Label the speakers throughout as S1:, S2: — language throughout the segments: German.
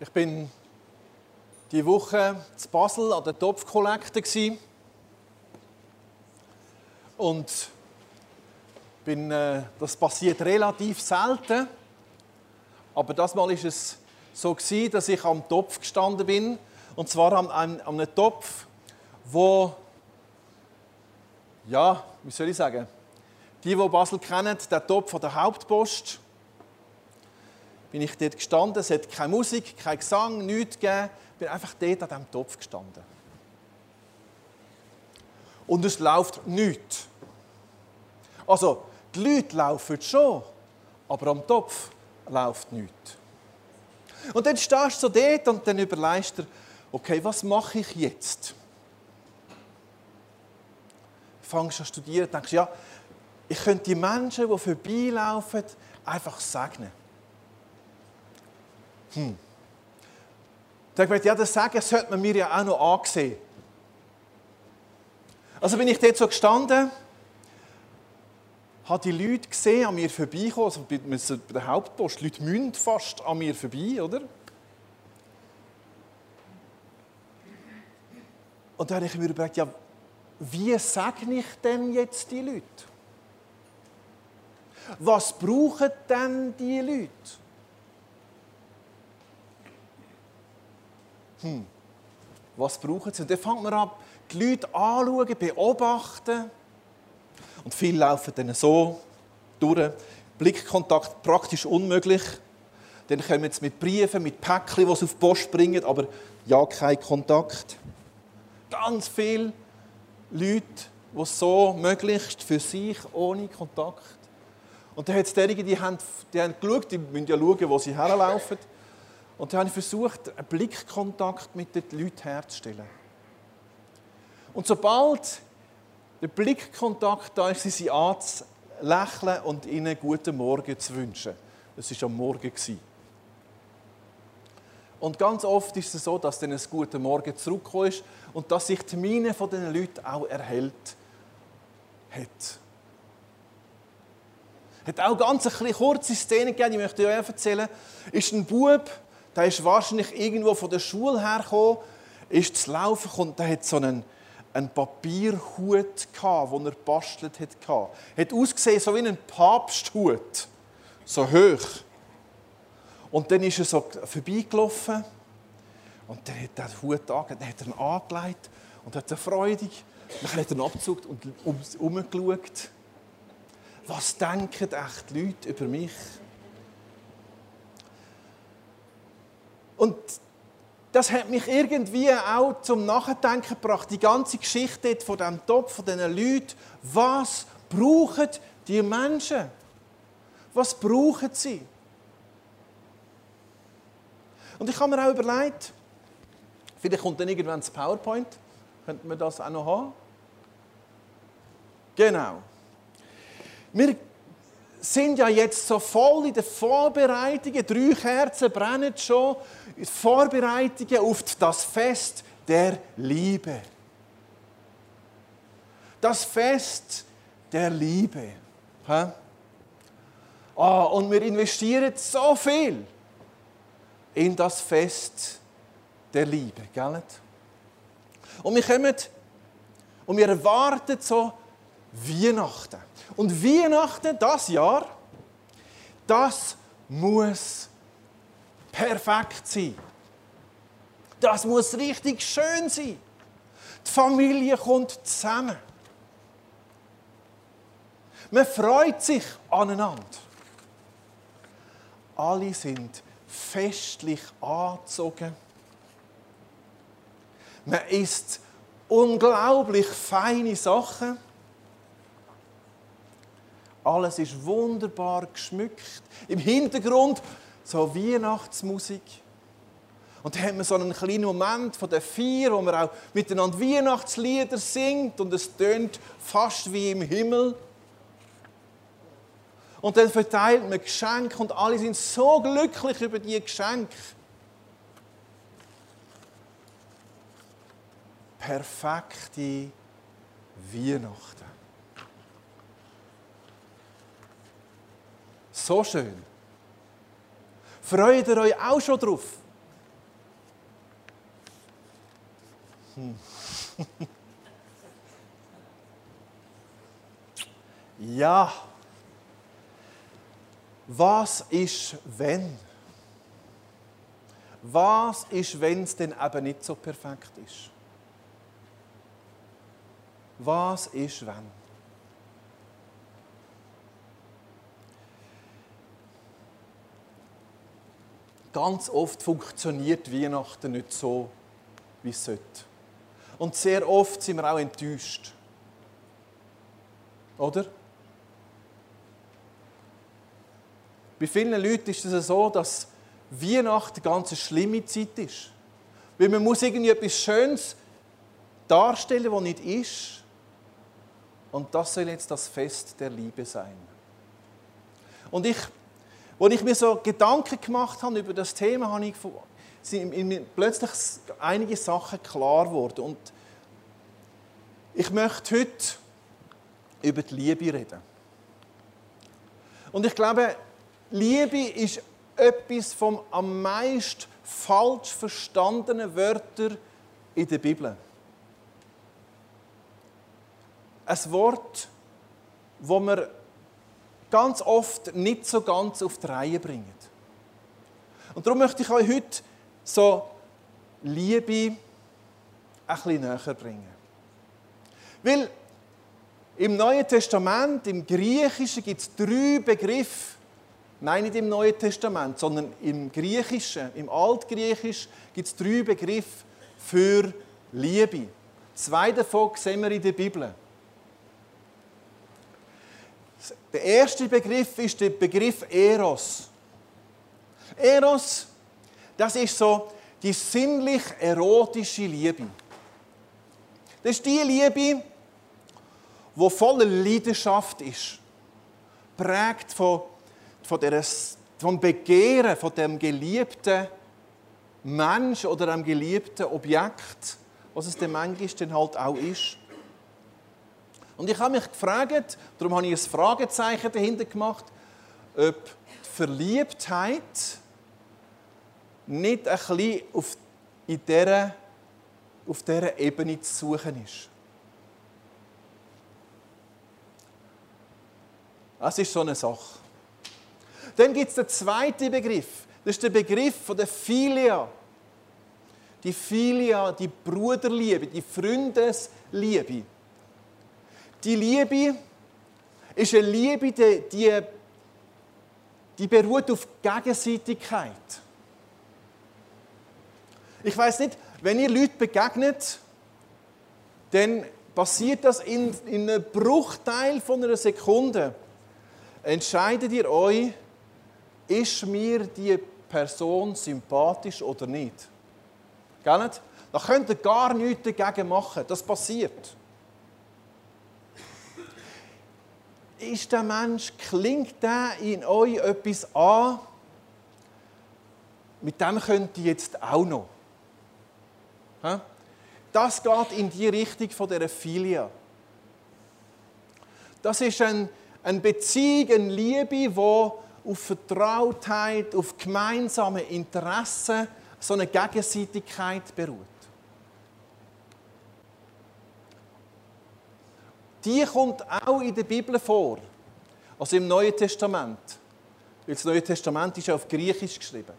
S1: Ich bin diese Woche in Basel an der Topfkollekte und das passiert relativ selten. Aber das Mal war es so, dass ich am Topf gestanden bin. Und zwar an einem Topf, wo, ja, wie soll ich sagen, die Basel kennen, der Topf von der Hauptpost. Bin ich dort gestanden, es hat keine Musik, kein Gesang, nichts gegeben. Ich bin einfach dort an diesem Topf gestanden. Und es läuft nichts. Also, die Leute laufen schon, aber am Topf läuft nichts. Und dann stehst du so dort und dann überlegst du dir, okay, was mache ich jetzt? Fangst an zu studieren und denkst, ja, ich könnte die Menschen, die vorbeilaufen, einfach segnen. Dann habe ich, ja, das Sagen sollte man mir ja auch noch ansehen. Also bin ich dort so gestanden, habe die Leute gesehen, an mir vorbeikommen, also bei der Hauptpost, die Leute müssen fast an mir vorbei, oder? Und dann habe ich mir überlegt, ja, wie segne ich denn jetzt die Leute? Was brauchen denn die Leute? Was brauchen sie? Und dann fängt man an, die Leute anschauen, beobachten. Und viele laufen dann so durch. Blickkontakt praktisch unmöglich. Dann kommen sie mit Briefen, mit Päckchen, die sie auf die Post bringen, aber ja, kein Kontakt. Ganz viele Leute, die so möglichst für sich, ohne Kontakt. Und dann hat es derige, die haben geschaut, die müssen ja schauen, wo sie herlaufen. Und dann habe ich versucht, einen Blickkontakt mit den Leuten herzustellen. Und sobald der Blickkontakt da ist, sie anzulächeln und ihnen guten Morgen zu wünschen. Das war am Morgen. Und ganz oft ist es so, dass dann ein guter Morgen zurückgekommen ist und dass sich die Miene von diesen Leuten auch erhellt hat. Es hat auch ganz eine kurze Szene gegeben, die möchte ich euch erzählen. Ist ein Bub, der ist wahrscheinlich irgendwo von der Schule hergekommen, ist zu laufen und der hat so einen Papierhut gehabt, den er gebastelt hat. Hat ausgesehen so wie ein Papsthut, so hoch. Und dann ist er so vorbeigelaufen und dann hat er den Hut angelegt und hat ihn freudig. Dann hat er ihn abgezogen und umgeschaut. Was denken echt die Leute über mich? Und das hat mich irgendwie auch zum Nachdenken gebracht. Die ganze Geschichte von diesem Topf, von diesen Leuten. Was brauchen die Menschen? Was brauchen sie? Und ich habe mir auch überlegt, vielleicht kommt dann irgendwann das PowerPoint. Könnten wir das auch noch haben? Genau. Wir sind ja jetzt so voll in den Vorbereitungen. 3 Kerzen brennen schon. Vorbereitungen auf das Fest der Liebe. Das Fest der Liebe. Und wir investieren so viel in das Fest der Liebe. Gell? Und wir kommen und wir erwarten so Weihnachten. Und Weihnachten, das Jahr, das muss perfekt sein. Das muss richtig schön sein. Die Familie kommt zusammen. Man freut sich aneinander. Alle sind festlich angezogen. Man isst unglaublich feine Sachen. Alles ist wunderbar geschmückt. Im Hintergrund so Weihnachtsmusik. Und dann hat man so einen kleinen Moment von der Feier, wo man auch miteinander Weihnachtslieder singt und es tönt fast wie im Himmel. Und dann verteilt man Geschenke und alle sind so glücklich über diese Geschenke. Perfekte Weihnachten. So schön. Freut ihr euch auch schon drauf? Ja. Was ist, wenn? Was ist, wenn es denn eben nicht so perfekt ist? Was ist, wenn? Ganz oft funktioniert Weihnachten nicht so, wie es sollte. Und sehr oft sind wir auch enttäuscht. Oder? Bei vielen Leuten ist es so, dass Weihnachten eine ganz schlimme Zeit ist. Weil man muss irgendwie etwas Schönes darstellen, was nicht ist. Und das soll jetzt das Fest der Liebe sein. Und als ich mir so Gedanken gemacht habe über das Thema, sind mir plötzlich einige Sachen klar geworden. Und ich möchte heute über die Liebe reden. Und ich glaube, Liebe ist etwas vom am meisten falsch verstandenen Wörter in der Bibel. Ein Wort, das wir ganz oft nicht so ganz auf die Reihe bringen. Und darum möchte ich euch heute so Liebe ein bisschen näher bringen. Weil im Neuen Testament, im Griechischen, gibt es 3 Begriffe. Nein, nicht im Neuen Testament, sondern im Griechischen, im Altgriechisch gibt es 3 Begriffe für Liebe. 2 davon sehen wir in der Bibel. Der erste Begriff ist der Begriff Eros. Eros, das ist so die sinnlich-erotische Liebe. Das ist die Liebe, die voller Leidenschaft ist. Prägt vom Begehren von dem geliebten Mensch oder dem geliebten Objekt, was es dann manchmal dann halt auch ist. Und ich habe mich gefragt, darum habe ich ein Fragezeichen dahinter gemacht, ob die Verliebtheit nicht ein bisschen auf dieser Ebene zu suchen ist. Das ist so eine Sache. Dann gibt es den zweiten Begriff. Das ist der Begriff von der Philia. Die Philia, die Bruderliebe, die Freundesliebe. Die Liebe ist eine Liebe, die beruht auf Gegenseitigkeit. Ich weiss nicht, wenn ihr Leuten begegnet, dann passiert das in einem Bruchteil von einer Sekunde. Entscheidet ihr euch, ist mir die Person sympathisch oder nicht? Gell nicht? Da könnt ihr gar nichts dagegen machen. Das passiert. Ist der Mensch, klingt der in euch etwas an? Mit dem könnt ihr jetzt auch noch. Das geht in die Richtung von dieser Philia. Das ist eine Beziehung, eine Liebe, die auf Vertrautheit, auf gemeinsame Interessen, so eine Gegenseitigkeit beruht. Die kommt auch in der Bibel vor, also im Neuen Testament. Weil das Neue Testament ist ja auf Griechisch geschrieben.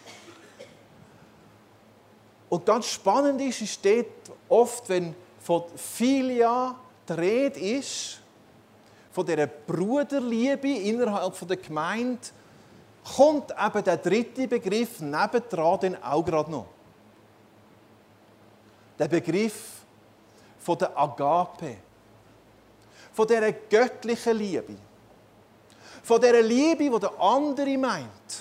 S1: Und ganz spannend ist dort oft, wenn von Philia die Rede ist, von dieser Bruderliebe innerhalb der Gemeinde, kommt eben der dritte Begriff nebendran dann auch gerade noch. Der Begriff von der Agape. Von dieser göttlichen Liebe. Von dieser Liebe, die der andere meint.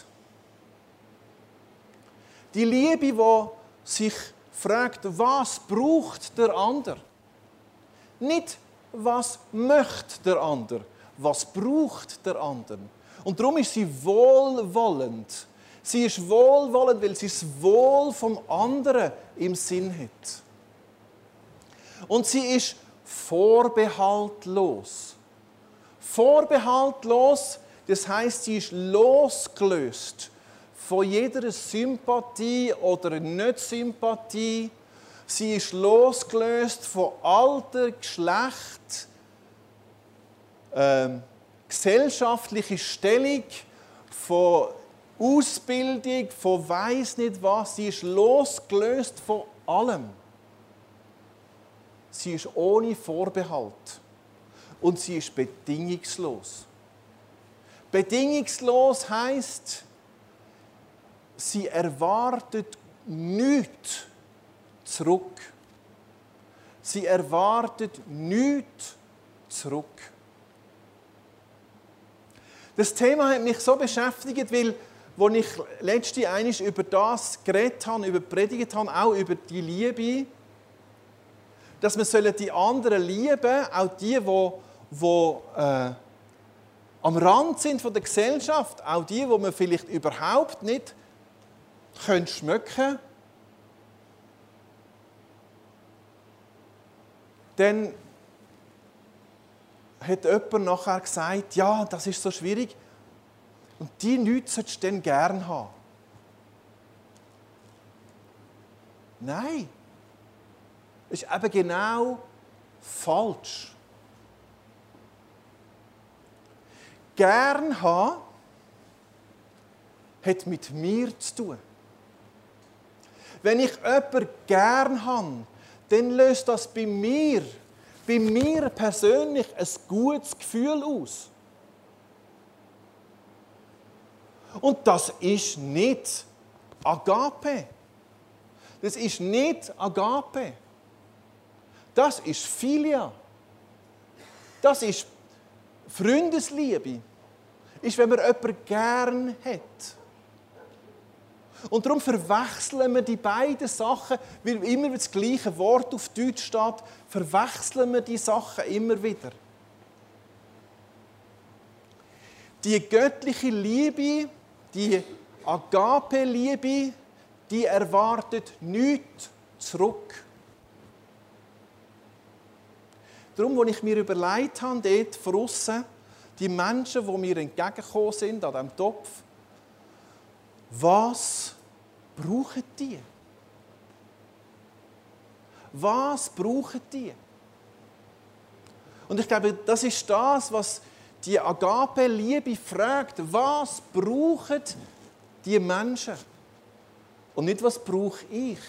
S1: Die Liebe, die sich fragt, was braucht der andere? Nicht, was möchte der andere? Was braucht der andere? Und darum ist sie wohlwollend. Sie ist wohlwollend, weil sie das Wohl vom anderen im Sinn hat. Und sie ist vorbehaltlos. Vorbehaltlos, das heisst, sie ist losgelöst von jeder Sympathie oder Nicht-Sympathie, Sie ist losgelöst von Alter, Geschlecht, gesellschaftlicher Stellung, von Ausbildung, von weiss nicht was. Sie ist losgelöst von allem. Sie ist ohne Vorbehalt. Und sie ist bedingungslos. Bedingungslos heisst, sie erwartet nichts zurück. Sie erwartet nichts zurück. Das Thema hat mich so beschäftigt, weil, als ich letzte einmal über das geredet habe, predigt habe, auch über die Liebe, dass wir die anderen lieben, auch die am Rand sind von der Gesellschaft, auch die man vielleicht überhaupt nicht schmecken können. Dann hat jemand nachher gesagt, ja, das ist so schwierig. Und die Leute solltest du dann gerne haben. Nein. Das ist eben genau falsch. Gern haben hat mit mir zu tun. Wenn ich jemanden gern habe, dann löst das bei mir persönlich ein gutes Gefühl aus. Und das ist nicht Agape. Das ist nicht Agape. Das ist Philia. Das ist Freundesliebe. Ist, wenn man jemanden gern hat. Und darum verwechseln wir die beiden Sachen, weil immer das gleiche Wort auf Deutsch steht, verwechseln wir die Sachen immer wieder. Die göttliche Liebe, die Agape-Liebe, die erwartet nichts zurück. Darum, als ich mir überlegt habe, dort draussen, die Menschen, die mir entgegengekommen sind, an diesem Topf, was brauchen die? Was brauchen die? Und ich glaube, das ist das, was die Agape-Liebe fragt. Was brauchen die Menschen? Und nicht, was brauche ich?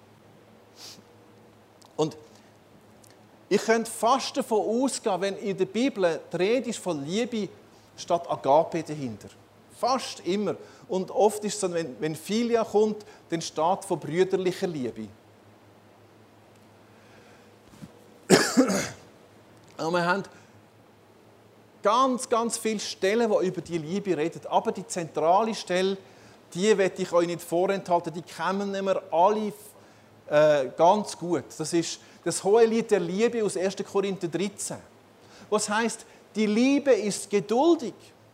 S1: Und ich könnte fast davon ausgehen, wenn in der Bibel die Rede ist von Liebe, statt Agape dahinter. Fast immer. Und oft ist es so, wenn Philia kommt, dann steht von brüderlicher Liebe. Und wir haben ganz viele Stellen, die über die Liebe reden. Aber die zentrale Stelle, die werde ich euch nicht vorenthalten, die kennen wir alle ganz gut. Das ist das Hohelied der Liebe aus 1. Korinther 13. Was heißt, die Liebe ist geduldig.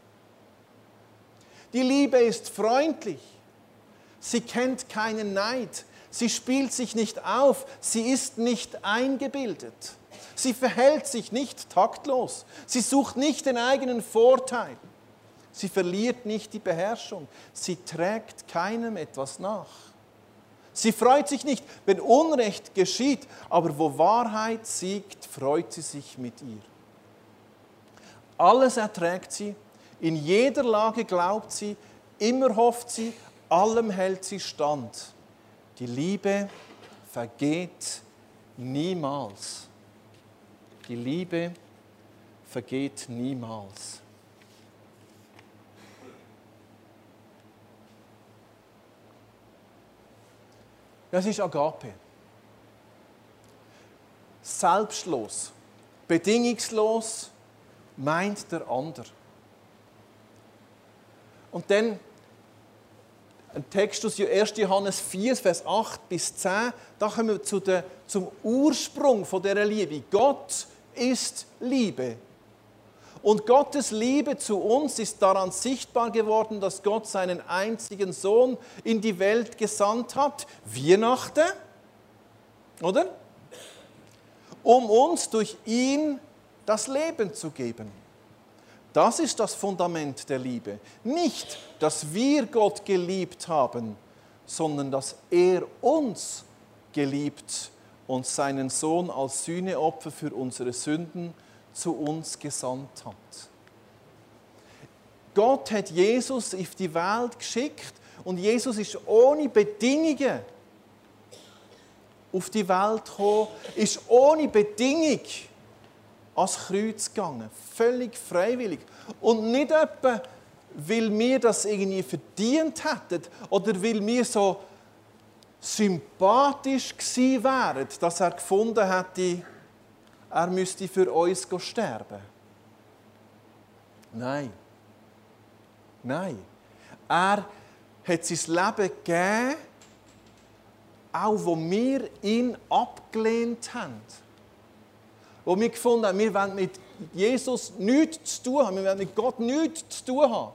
S1: Die Liebe ist freundlich. Sie kennt keinen Neid. Sie spielt sich nicht auf. Sie ist nicht eingebildet. Sie verhält sich nicht taktlos. Sie sucht nicht den eigenen Vorteil. Sie verliert nicht die Beherrschung. Sie trägt keinem etwas nach. Sie freut sich nicht, wenn Unrecht geschieht, aber wo Wahrheit siegt, freut sie sich mit ihr. Alles erträgt sie, in jeder Lage glaubt sie, immer hofft sie, allem hält sie stand. Die Liebe vergeht niemals. Die Liebe vergeht niemals. Das ist Agape. Selbstlos, bedingungslos meint der andere. Und dann ein Text aus 1. Johannes 4, Vers 8 bis 10, da kommen wir zum Ursprung dieser Liebe. Gott ist Liebe. Und Gottes Liebe zu uns ist daran sichtbar geworden, dass Gott seinen einzigen Sohn in die Welt gesandt hat. Weihnachten, oder? Um uns durch ihn das Leben zu geben. Das ist das Fundament der Liebe. Nicht, dass wir Gott geliebt haben, sondern dass er uns geliebt und seinen Sohn als Sühneopfer für unsere Sünden zu uns gesandt hat. Gott hat Jesus auf die Welt geschickt und Jesus ist ohne Bedingungen auf die Welt gekommen, ist ohne Bedingung ans Kreuz gegangen. Völlig freiwillig. Und nicht etwa, weil wir das irgendwie verdient hätten oder weil wir so sympathisch gewesen wären, dass er gefunden hätte, er müsste für uns sterben. Nein. Nein. Er hat sein Leben gegeben, auch wo wir ihn abgelehnt haben. Wo wir gefunden haben, wir wollen mit Jesus nichts zu tun haben, wir wollen mit Gott nichts zu tun haben.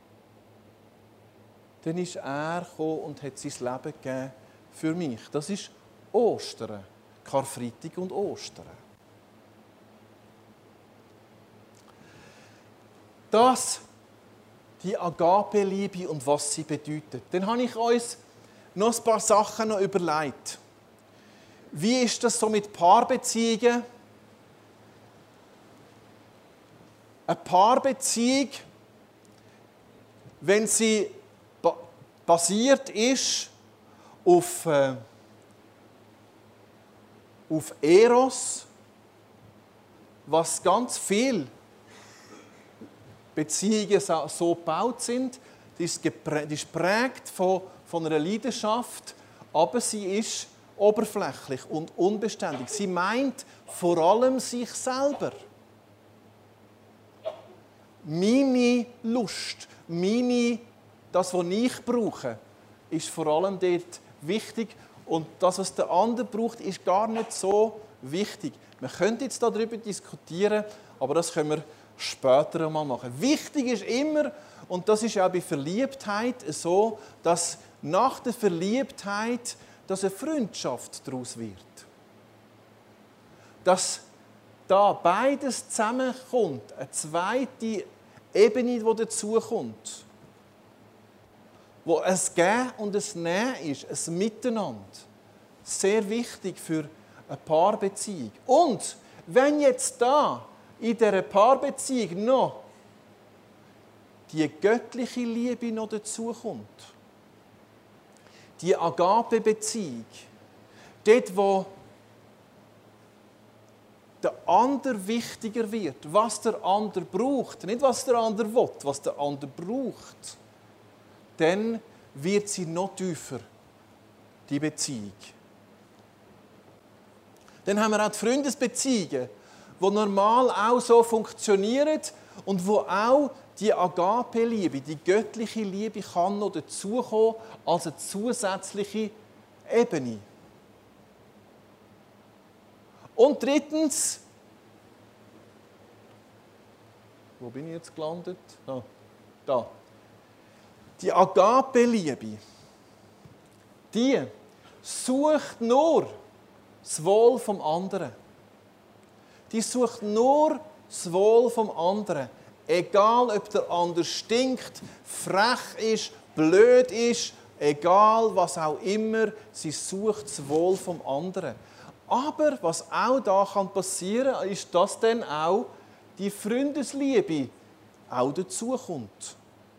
S1: Dann ist er gekommen und hat sein Leben gegeben für mich. Das ist Ostern, Karfreitag und Ostern. Das, die Agape-Liebe und was sie bedeutet. Dann habe ich uns noch ein paar Sachen überlegt. Wie ist das so mit Paarbeziehungen? Eine Paarbeziehung, wenn sie basiert ist auf Eros, was ganz viele Beziehungen so gebaut sind, die ist geprägt von einer Leidenschaft, aber sie ist oberflächlich und unbeständig. Sie meint vor allem sich selber. Meine Lust, das, was ich brauche, ist vor allem dort wichtig. Und das, was der andere braucht, ist gar nicht so wichtig. Wir können jetzt darüber diskutieren, aber das können wir später einmal machen. Wichtig ist immer, und das ist auch bei Verliebtheit so, dass nach der Verliebtheit eine Freundschaft daraus wird. Dass da beides zusammenkommt, eine zweite Ebene, die dazukommt, wo ein Geben und ein Nehmen ist, ein Miteinander. Sehr wichtig für eine Paarbeziehung. Und wenn jetzt da in dieser Paarbeziehung noch die göttliche Liebe noch dazukommt, die Agape-Beziehung, dort, wo der andere wichtiger wird, was der andere braucht, nicht was der andere will, was der andere braucht, dann wird sie noch tiefer, die Beziehung. Dann haben wir auch die Freundesbeziehungen, die normal auch so funktionieren und wo auch die Agape-Liebe, die göttliche Liebe kann noch dazukommen als eine zusätzliche Ebene. Und drittens, wo bin ich jetzt gelandet? Da. Die Agape-Liebe, die sucht nur das Wohl vom anderen. Die sucht nur das Wohl vom anderen. Egal, ob der andere stinkt, frech ist, blöd ist, egal was auch immer, sie sucht das Wohl vom anderen. Aber was auch da passieren kann, ist, dass dann auch die Freundesliebe auch dazukommt.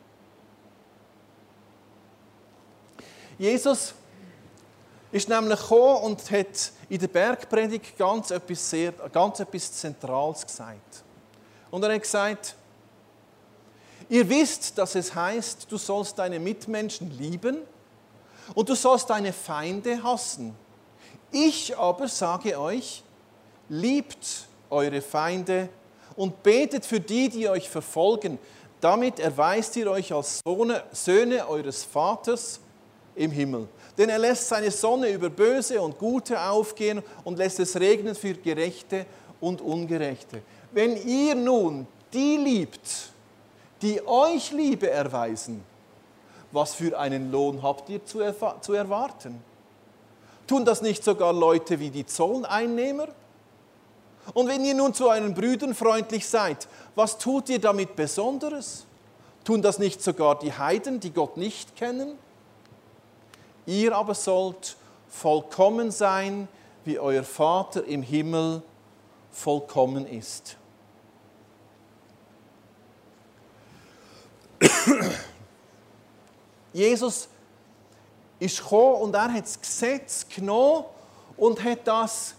S1: Jesus ist nämlich gekommen und hat in der Bergpredigt ganz etwas Zentrales gesagt. Und er hat gesagt, ihr wisst, dass es heißt, du sollst deine Mitmenschen lieben und du sollst deine Feinde hassen. Ich aber sage euch, liebt eure Feinde und betet für die, die euch verfolgen. Damit erweist ihr euch als Söhne eures Vaters im Himmel. Denn er lässt seine Sonne über Böse und Gute aufgehen und lässt es regnen für Gerechte und Ungerechte. Wenn ihr nun die liebt, die euch Liebe erweisen, was für einen Lohn habt ihr zu erwarten? Tun das nicht sogar Leute wie die Zolleinnehmer? Und wenn ihr nun zu euren Brüdern freundlich seid, was tut ihr damit Besonderes? Tun das nicht sogar die Heiden, die Gott nicht kennen? Ihr aber sollt vollkommen sein, wie euer Vater im Himmel vollkommen ist. Jesus ist gekommen und er hat das Gesetz genommen und hat das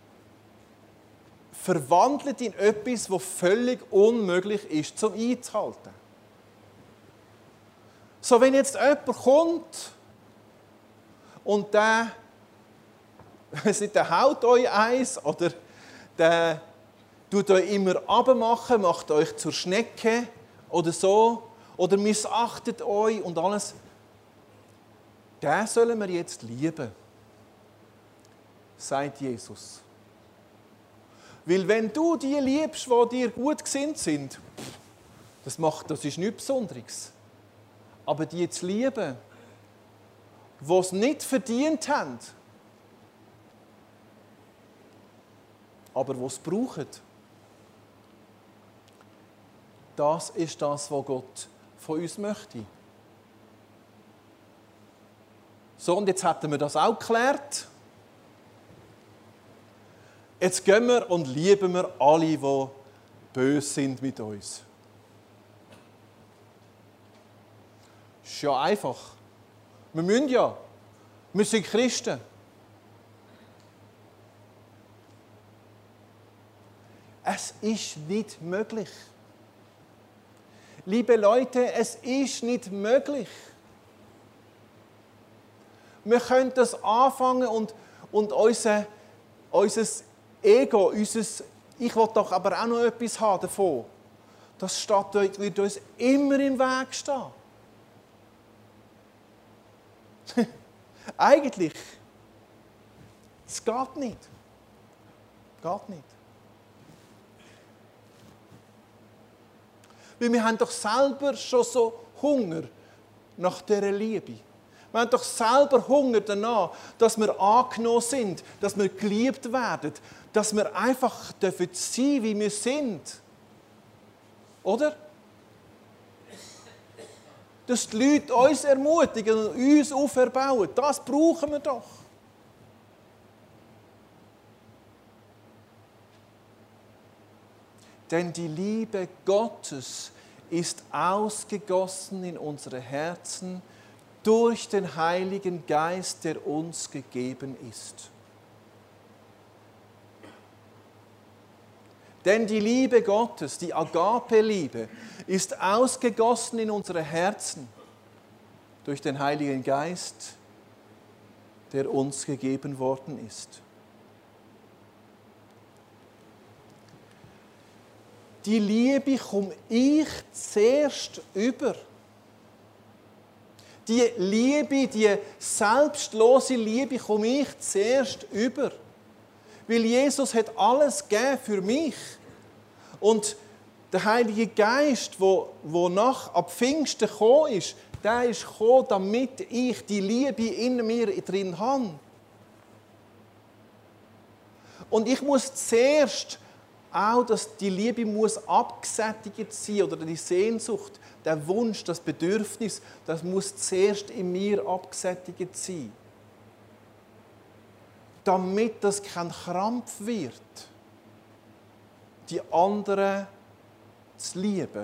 S1: verwandelt in etwas, was völlig unmöglich ist, zum einzuhalten. So, wenn jetzt jemand kommt und der haut euch eins oder der tut euch immer abmachen, macht euch zur Schnecke oder so oder missachtet euch und alles, den sollen wir jetzt lieben, sagt Jesus. Weil wenn du die liebst, die dir gut gesinnt sind, das ist nichts Besonderes. Aber die zu lieben, die es nicht verdient haben, aber die es brauchen, das ist das, was Gott von uns möchte. So, und jetzt hätten wir das auch geklärt. Jetzt gehen wir und lieben wir alle, die böse sind mit uns. Ist ja einfach. Wir müssen ja. Wir sind Christen. Es ist nicht möglich. Liebe Leute, es ist nicht möglich. Wir können das anfangen und unser Ego, ich will doch aber auch noch etwas haben davon. Das wird uns immer im Weg stehen. Eigentlich. Es geht nicht. Geht nicht. Weil wir haben doch selber schon so Hunger nach dieser Liebe. Wir haben doch selber Hunger danach, dass wir angenommen sind, dass wir geliebt werden, dass wir einfach sein dürfen, wie wir sind. Oder? Dass die Leute uns ermutigen und uns auferbauen. Das brauchen wir doch. Denn die Liebe Gottes ist ausgegossen in unsere Herzen durch den Heiligen Geist, der uns gegeben ist. Denn die Liebe Gottes, die Agape-Liebe, ist ausgegossen in unsere Herzen durch den Heiligen Geist, der uns gegeben worden ist. Die Liebe komme ich zuerst über. Die Liebe, die selbstlose Liebe komme ich zuerst über. Weil Jesus hat alles gegeben für mich. Und der Heilige Geist, der ab Pfingsten gekommen ist, der ist gekommen, damit ich die Liebe in mir drin habe. Und ich muss zuerst auch, dass die Liebe muss abgesättigt sein oder die Sehnsucht, der Wunsch, das Bedürfnis, das muss zuerst in mir abgesättigt sein. Damit das kein Krampf wird, die anderen zu lieben.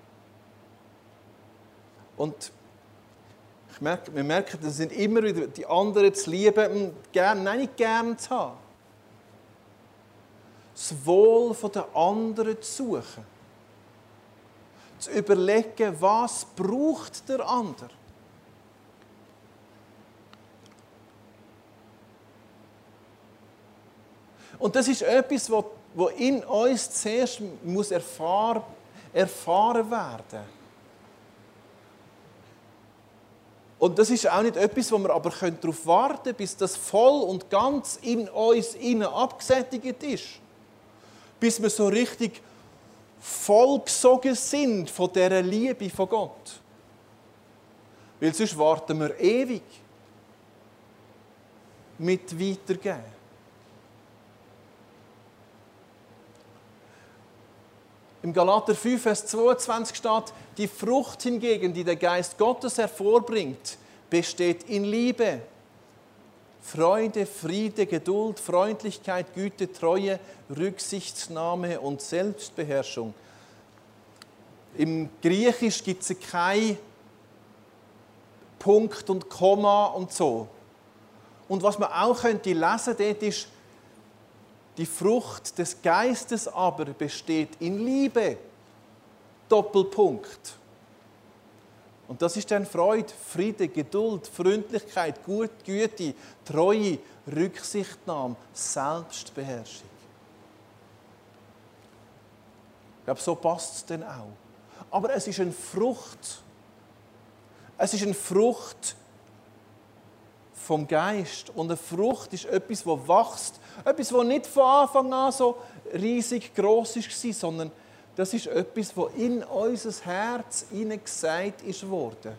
S1: Und wir merken, das sind immer wieder die anderen zu lieben, nicht gern zu haben. Das Wohl der anderen zu suchen. Zu überlegen, was braucht der andere. Und das ist etwas, was in uns zuerst muss erfahren werden. Und das ist auch nicht etwas, wo wir aber darauf warten können, bis das voll und ganz in uns abgesättigt ist. Bis wir so richtig vollgesogen sind von dieser Liebe von Gott. Weil sonst warten wir ewig mit Weitergeben. Im Galater 5, Vers 22 steht, die Frucht hingegen, die der Geist Gottes hervorbringt, besteht in Liebe, Freude, Friede, Geduld, Freundlichkeit, Güte, Treue, Rücksichtnahme und Selbstbeherrschung. Im Griechisch gibt es kein Punkt und Komma und so. Und was man auch könnte lesen dort ist, die Frucht des Geistes aber besteht in Liebe. Doppelpunkt. Und das ist dann Freude, Friede, Geduld, Freundlichkeit, Güte, Treue, Rücksichtnahme, Selbstbeherrschung. Ich glaube, so passt es dann auch. Aber es ist eine Frucht. Es ist eine Frucht vom Geist. Und eine Frucht ist etwas, das wächst. Etwas, das nicht von Anfang an so riesig gross war, sondern das ist etwas, das in unser Herz hineingesät ist worden.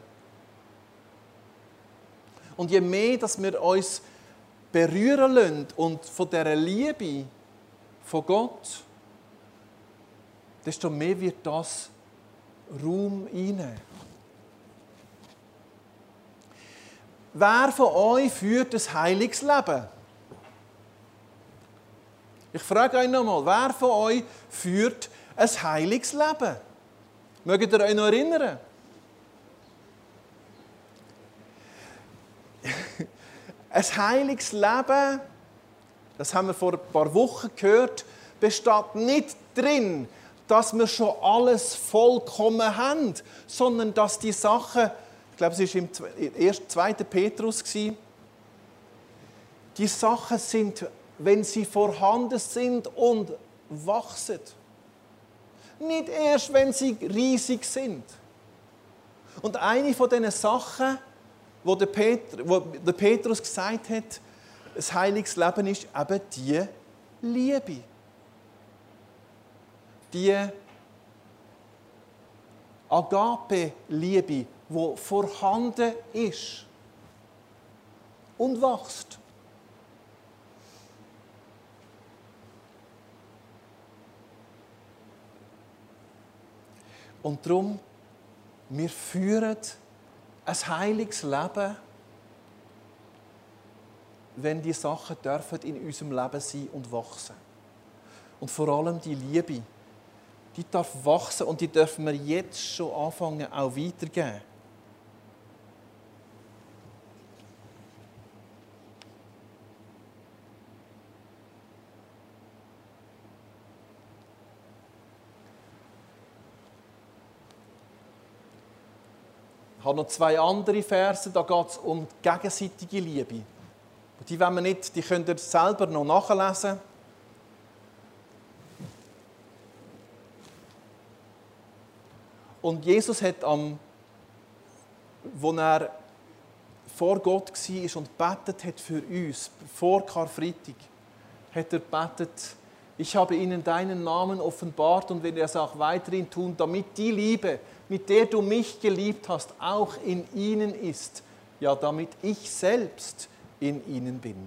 S1: Und je mehr, dass wir uns berühren lassen und von dieser Liebe von Gott, desto mehr wird das Raum einnehmen. Wer von euch führt ein heiliges Leben? Ich frage euch nochmal, wer von euch führt ein heiliges Leben? Mögt ihr euch noch erinnern? Ein heiliges Leben, das haben wir vor ein paar Wochen gehört, besteht nicht darin, dass wir schon alles vollkommen haben, sondern dass die Sachen, ich glaube, es war im 2. Petrus, die Sachen sind, wenn sie vorhanden sind und wachsen. Nicht erst, wenn sie riesig sind. Und eine von diesen Sachen, wo der Petrus gesagt hat, ein heiliges Leben ist eben die Liebe. Die Agape-Liebe, die vorhanden ist und wächst. Und darum, wir führen ein heiliges Leben, wenn die Sachen dürfen in unserem Leben sein und wachsen. Und vor allem die Liebe, die darf wachsen und die dürfen wir jetzt schon anfangen, auch weitergeben. Ich habe noch 2 andere Verse, da geht es um die gegenseitige Liebe. Die wollen wir nicht, die könnt ihr selber noch nachlesen. Und Jesus hat, als er vor Gott war und betet hat für uns, vor Karfreitag, hat er betet, ich habe ihnen deinen Namen offenbart und will es auch weiterhin tun, damit die Liebe, mit der du mich geliebt hast, auch in ihnen ist. Ja, damit ich selbst in ihnen bin.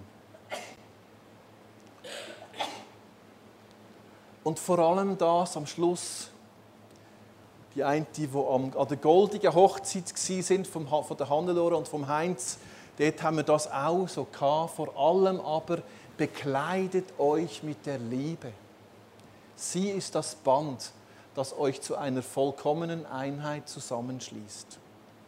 S1: Und vor allem das am Schluss, die einen, die an der goldigen Hochzeit waren, von der Hannelore und vom Heinz, dort haben wir das auch so gehabt. Vor allem aber bekleidet euch mit der Liebe. Sie ist das Band, das euch zu einer vollkommenen Einheit zusammenschließt.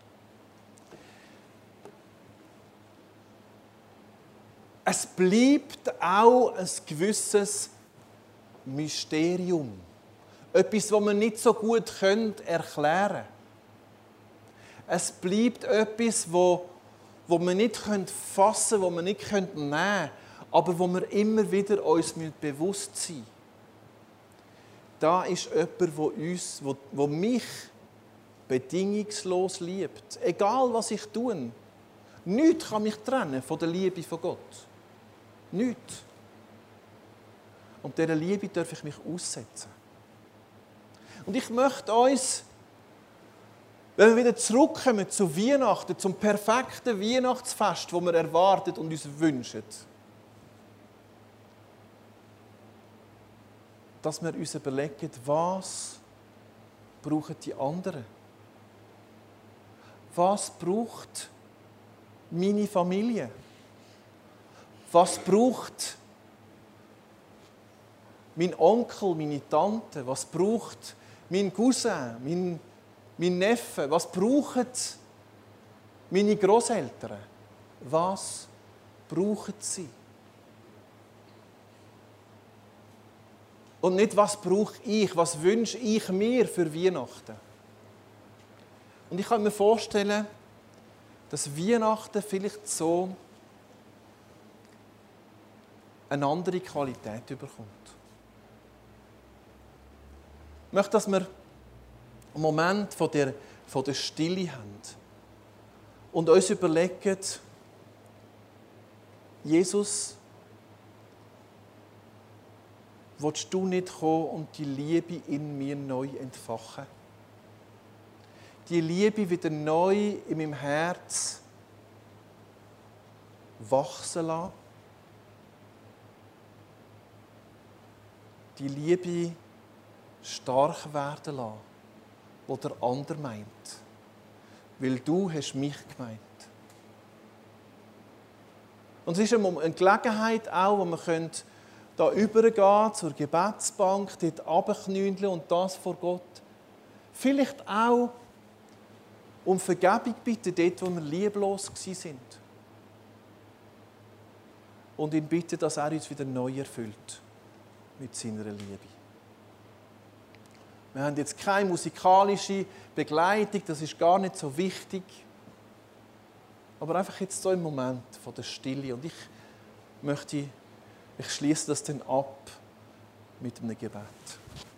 S1: Es bleibt auch ein gewisses Mysterium. Etwas, das wir nicht so gut erklären können. Es bleibt etwas, das wir nicht fassen können, das wir nicht nehmen können, aber wo wir immer wieder uns bewusst sein müssen. Da ist jemand, der mich bedingungslos liebt. Egal, was ich tue. Nichts kann mich trennen von der Liebe von Gott. Nichts. Und dieser Liebe darf ich mich aussetzen. Und ich möchte uns, wenn wir wieder zurückkommen zu Weihnachten, zum perfekten Weihnachtsfest, das wir erwartet und uns wünschen, dass wir uns überlegen, was brauchen die anderen? Was braucht meine Familie? Was braucht mein Onkel, meine Tante? Was braucht mein Cousin, mein Neffe? Was brauchen meine Großeltern? Was brauchen sie? Und nicht, was brauche ich, was wünsche ich mir für Weihnachten. Und ich kann mir vorstellen, dass Weihnachten vielleicht so eine andere Qualität bekommt. Ich möchte, dass wir einen Moment von der Stille haben und uns überlegen, Jesus, willst du nicht kommen und die Liebe in mir neu entfachen? Die Liebe wieder neu in meinem Herz wachsen lassen? Die Liebe stark werden lassen, die der andere meint. Weil du hast mich gemeint. Und es ist eine Gelegenheit auch, wo wir da übergehen zur Gebetsbank, dort runterknündeln und das vor Gott. Vielleicht auch um Vergebung bitten, dort, wo wir lieblos waren. Und ihn bitten, dass er uns wieder neu erfüllt mit seiner Liebe. Wir haben jetzt keine musikalische Begleitung, das ist gar nicht so wichtig. Aber einfach jetzt so im Moment von der Stille. Und ich schließe das dann ab mit einem Gebet.